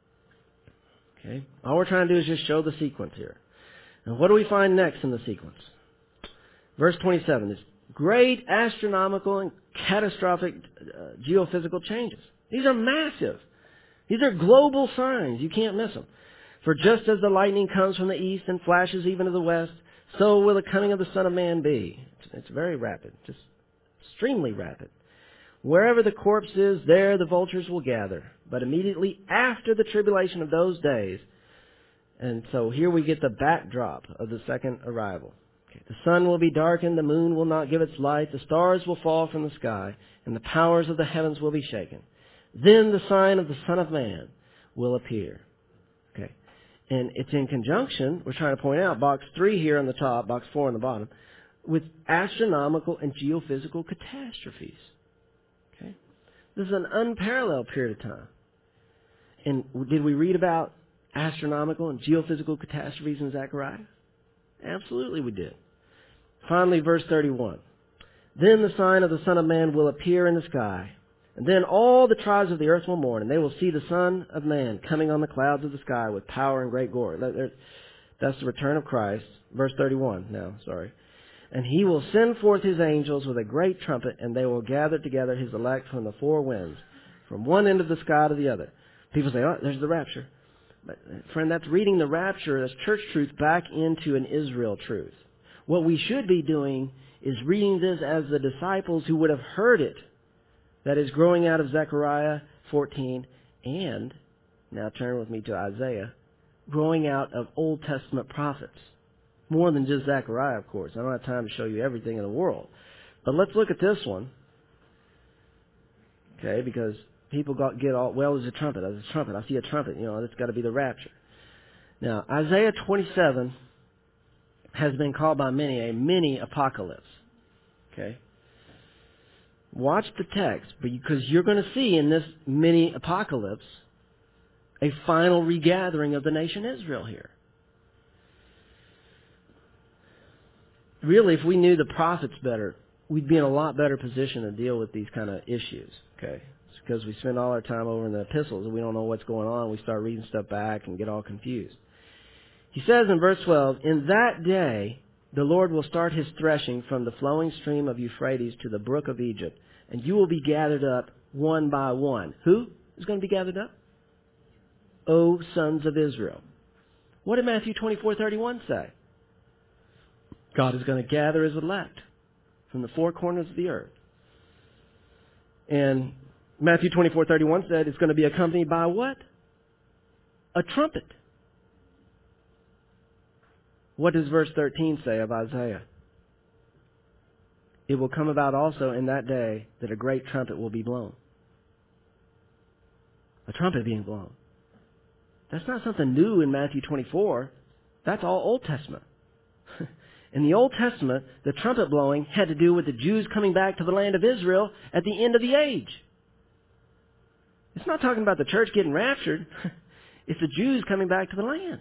Okay, all we're trying to do is just show the sequence here. And what do we find next in the sequence? Verse twenty-seven is great astronomical and catastrophic uh, geophysical changes. These are massive. These are global signs. You can't miss them. For just as the lightning comes from the east and flashes even to the west, so will the coming of the Son of Man be. It's, it's very rapid, just extremely rapid. Wherever the corpse is, there the vultures will gather. But immediately after the tribulation of those days, and so here we get the backdrop of the second arrival. Okay. The sun will be darkened, the moon will not give its light, the stars will fall from the sky, and the powers of the heavens will be shaken. Then the sign of the Son of Man will appear. Okay. And it's in conjunction, we're trying to point out, box three here on the top, box four on the bottom, with astronomical and geophysical catastrophes. Okay. This is an unparalleled period of time. And did we read about astronomical and geophysical catastrophes in Zechariah? Absolutely we did. Finally, verse thirty-one. Then the sign of the Son of Man will appear in the sky. And then all the tribes of the earth will mourn, and they will see the Son of Man coming on the clouds of the sky with power and great glory. That's the return of Christ. Verse thirty-one now, sorry. And he will send forth his angels with a great trumpet, and they will gather together his elect from the four winds, from one end of the sky to the other. People say, oh, there's the rapture. But, friend, that's reading the rapture, that's church truth, back into an Israel truth. What we should be doing is reading this as the disciples who would have heard it. That is growing out of Zechariah fourteen, and, now turn with me to Isaiah, growing out of Old Testament prophets. More than just Zechariah, of course. I don't have time to show you everything in the world. But let's look at this one. Okay, because people got, get all, well, there's a trumpet, there's a trumpet, I see a trumpet, you know, it's got to be the rapture. Now, Isaiah twenty-seven has been called by many a mini apocalypse. Okay? Watch the text, because you're going to see in this mini apocalypse a final regathering of the nation Israel here. Really, if we knew the prophets better, we'd be in a lot better position to deal with these kind of issues. Okay? It's because we spend all our time over in the epistles and we don't know what's going on. We start reading stuff back and get all confused. He says in verse twelve, in that day the Lord will start his threshing from the flowing stream of Euphrates to the brook of Egypt, and you will be gathered up one by one. Who is going to be gathered up? O sons of Israel. What did Matthew twenty-four thirty-one say? God is going to gather his elect from the four corners of the earth. And Matthew twenty-four thirty-one said it's going to be accompanied by what? A trumpet. What does verse thirteen say of Isaiah? It will come about also in that day that a great trumpet will be blown. A trumpet being blown. That's not something new in Matthew twenty-four. That's all Old Testament. In the Old Testament, the trumpet blowing had to do with the Jews coming back to the land of Israel at the end of the age. It's not talking about the church getting raptured. It's the Jews coming back to the land.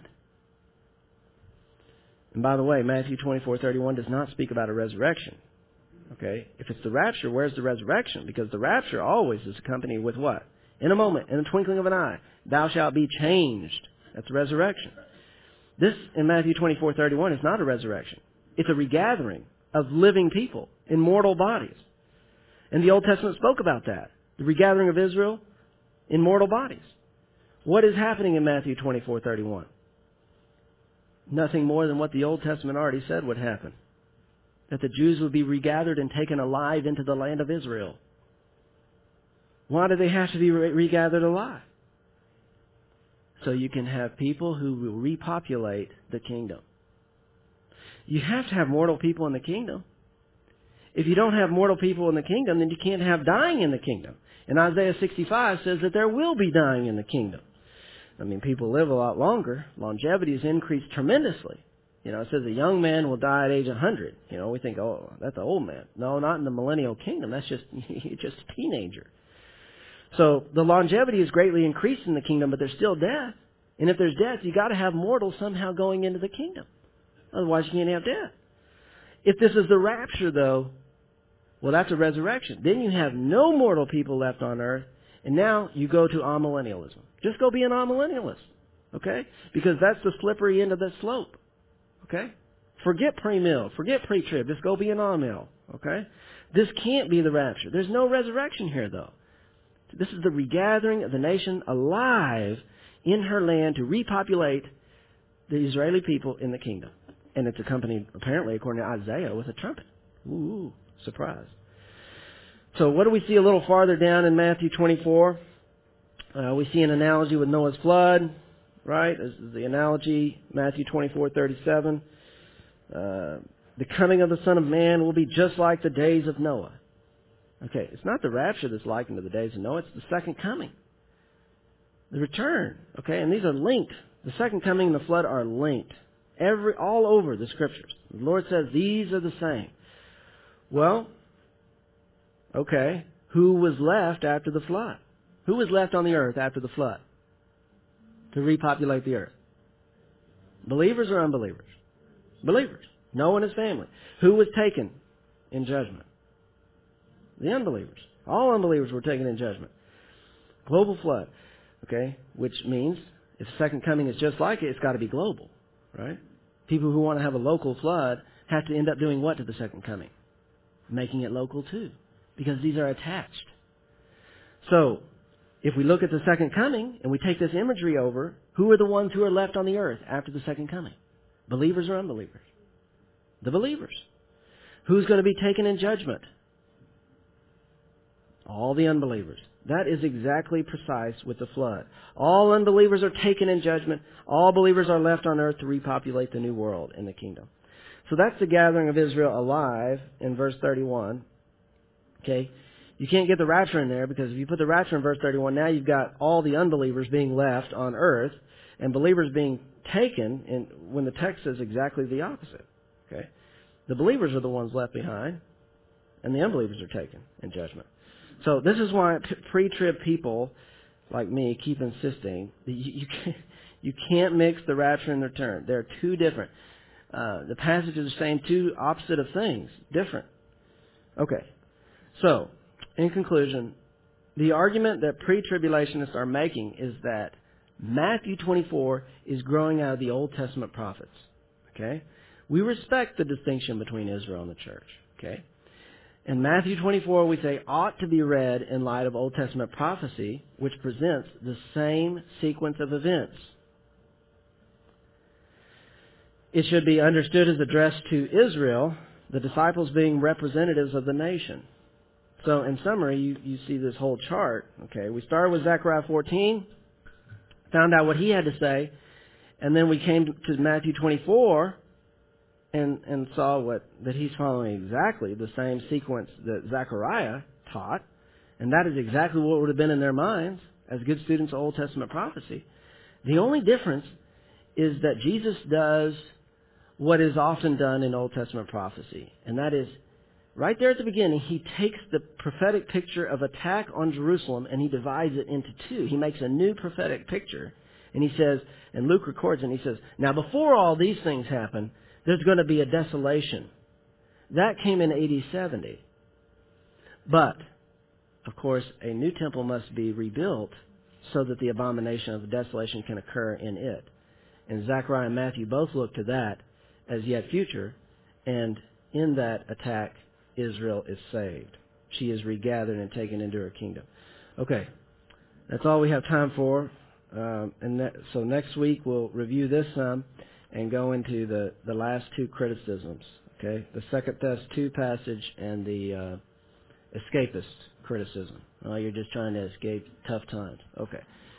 And by the way, Matthew twenty-four thirty-one does not speak about a resurrection. Okay? If it's the rapture, where's the resurrection? Because the rapture always is accompanied with what? In a moment, in the twinkling of an eye, thou shalt be changed. That's the resurrection. This, in Matthew twenty-four thirty-one, is not a resurrection. It's a regathering of living people in mortal bodies. And the Old Testament spoke about that. The regathering of Israel in mortal bodies. What is happening in Matthew twenty-four thirty-one? Nothing more than what the Old Testament already said would happen. That the Jews would be regathered and taken alive into the land of Israel. Why do they have to be regathered alive? So you can have people who will repopulate the kingdom. You have to have mortal people in the kingdom. If you don't have mortal people in the kingdom, then you can't have dying in the kingdom. And Isaiah sixty-five says that there will be dying in the kingdom. I mean, people live a lot longer. Longevity has increased tremendously. You know, it says a young man will die at age one hundred. You know, we think, oh, that's an old man. No, not in the millennial kingdom. That's just, just a teenager. So the longevity is greatly increased in the kingdom, but there's still death. And if there's death, you got to have mortals somehow going into the kingdom. Otherwise, you can't have death. If this is the rapture, though, well, that's a resurrection. Then you have no mortal people left on earth, and now you go to amillennialism. Just go be an amillennialist, okay? Because that's the slippery end of the slope, okay? Forget pre-mill, forget pre-trib. Just go be an amil, okay? This can't be the rapture. There's no resurrection here, though. This is the regathering of the nation alive in her land to repopulate the Israeli people in the kingdom. And it's accompanied, apparently, according to Isaiah, with a trumpet. Ooh, surprise. So what do we see a little farther down in Matthew twenty-four? Uh, we see an analogy with Noah's flood, right? This is the analogy, Matthew twenty-four thirty-seven. Uh, the coming of the Son of Man will be just like the days of Noah. Okay, it's not the rapture that's likened to the days of Noah, it's the second coming. The return, okay, and these are linked. The second coming and the flood are linked. Every, all over the Scriptures. The Lord says these are the same. Well, okay, who was left after the flood? Who was left on the earth after the flood to repopulate the earth? Believers or unbelievers? Believers. Noah and his family. Who was taken in judgment? The unbelievers. All unbelievers were taken in judgment. Global flood. Okay, which means if the second coming is just like it, it's got to be global, right? People who want to have a local flood have to end up doing what to the second coming? Making it local too, because these are attached. So, if we look at the second coming and we take this imagery over, who are the ones who are left on the earth after the second coming? Believers or unbelievers? The believers. Who's going to be taken in judgment? All the unbelievers. That is exactly precise with the flood. All unbelievers are taken in judgment. All believers are left on earth to repopulate the new world in the kingdom. So that's the gathering of Israel alive in verse thirty-one. Okay? You can't get the rapture in there because if you put the rapture in verse thirty-one, now you've got all the unbelievers being left on earth and believers being taken in, when the text says exactly the opposite. Okay? The believers are the ones left behind and the unbelievers are taken in judgment. So this is why pre-trib people like me keep insisting that you, you, can't, you can't mix the rapture and the return. They're two different. Uh, the passages are saying two opposite of things, different. Okay. So, in conclusion, the argument that pre-tribulationists are making is that Matthew twenty-four is growing out of the Old Testament prophets. Okay? We respect the distinction between Israel and the church. Okay? In Matthew twenty-four, we say, ought to be read in light of Old Testament prophecy, which presents the same sequence of events. It should be understood as addressed to Israel, the disciples being representatives of the nation. So, in summary, you, you see this whole chart. Okay, we started with Zechariah fourteen, found out what he had to say, and then we came to Matthew twenty-four, And, and saw what that he's following exactly the same sequence that Zechariah taught, and that is exactly what would have been in their minds as good students of Old Testament prophecy. The only difference is that Jesus does what is often done in Old Testament prophecy, and that is, right there at the beginning, he takes the prophetic picture of attack on Jerusalem and he divides it into two. He makes a new prophetic picture, and he says, and Luke records, and he says, now before all these things happen, there's going to be a desolation. That came in A D seventy. But, of course, a new temple must be rebuilt so that the abomination of desolation can occur in it. And Zechariah and Matthew both look to that as yet future, and in that attack, Israel is saved. She is regathered and taken into her kingdom. Okay, that's all we have time for. Um, and that, so next week we'll review this some. And go into the, the last two criticisms, okay? The Second Thess two passage and the uh, escapist criticism. Oh, you're just trying to escape tough times. Okay.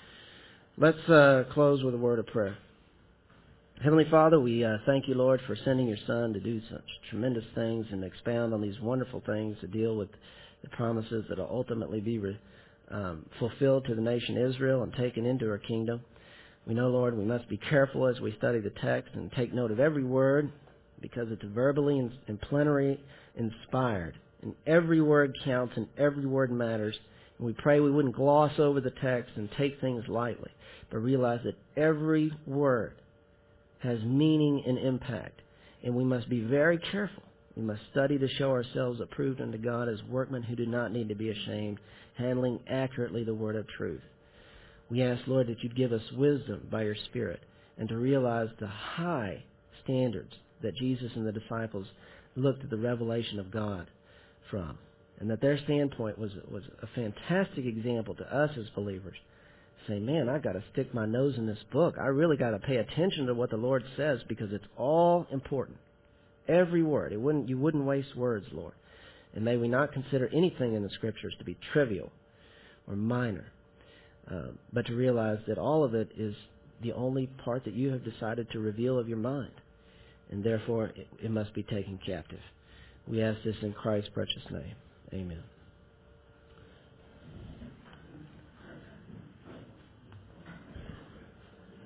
Let's uh, close with a word of prayer. Heavenly Father, we uh, thank you, Lord, for sending your Son to do such tremendous things and expound on these wonderful things to deal with the promises that will ultimately be re, um, fulfilled to the nation Israel and taken into her kingdom. We know, Lord, we must be careful as we study the text and take note of every word because it's verbally and plenary inspired. And every word counts and every word matters. And we pray we wouldn't gloss over the text and take things lightly, but realize that every word has meaning and impact. And we must be very careful. We must study to show ourselves approved unto God as workmen who do not need to be ashamed, handling accurately the word of truth. We ask, Lord, that you'd give us wisdom by your Spirit and to realize the high standards that Jesus and the disciples looked at the revelation of God from, and that their standpoint was, was a fantastic example to us as believers, say, man, I got to stick my nose in this book. I really got to pay attention to what the Lord says because it's all important. Every word. It wouldn't, you wouldn't waste words, Lord. And may we not consider anything in the Scriptures to be trivial or minor, uh, but to realize that all of it is the only part that you have decided to reveal of your mind, and therefore it, it must be taken captive. We ask this in Christ's precious name. Amen.